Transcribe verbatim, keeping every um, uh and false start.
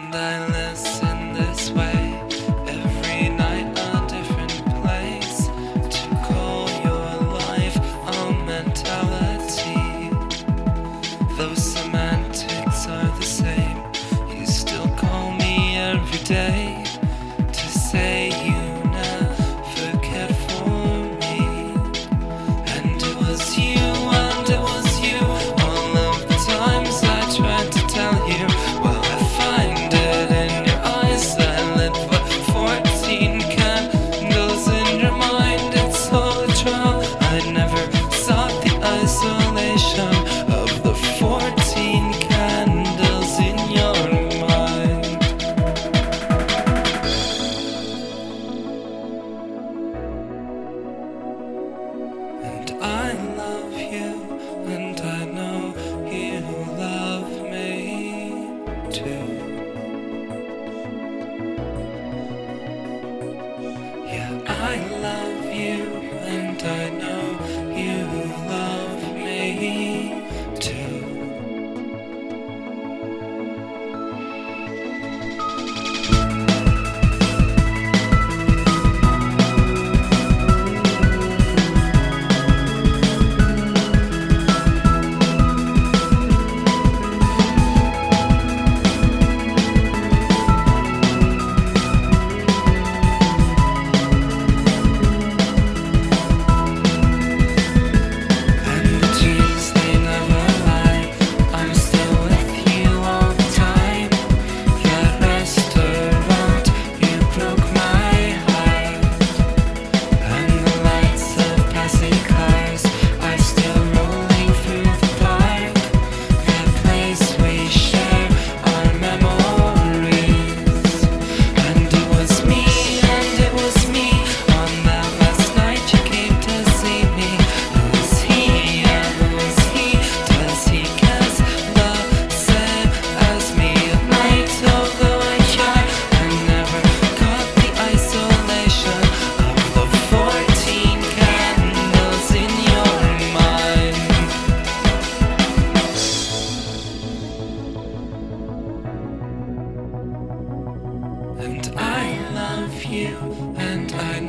And I listen this way every night, a different place to call your life a mentality. Those semantics are the same. You still call me every day to say you never cared for me. And it was you, and it was you. All of the times I tried to tell you, well, I find it in your eyes. I lit for fourteen candles in your mind. It's all a trial. I never sought the isolation of the fourteen candles in your mind. And I love you, and I know you love me too. Yeah, I love you, and I know you love me too. And I love you, and I